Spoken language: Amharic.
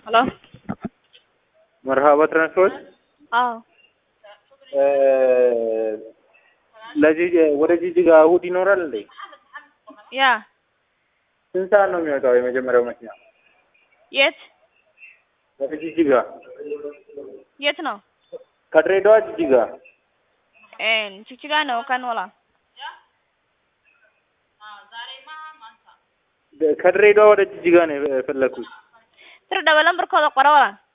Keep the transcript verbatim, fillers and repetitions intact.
Halo. مرحبا ትራንስፖርት አዎ ለዚህ ወደ ጂጂጋ እሑድ ይኖራል እንዴ? ያ ስንት ሰዓት ነው የሚወጣው የመጀመሪያው መኪና? የት ወደ ጂጂጋ የት ነው? ከድሬዳዋ ጂጂጋ እ ጂጂጋ ነው ከኖላ ከድሬዳዋ ወደ ጂጂጋ ነው የፈለኩት። ትርዳው ለምበር ኮዳ ቆራዋላ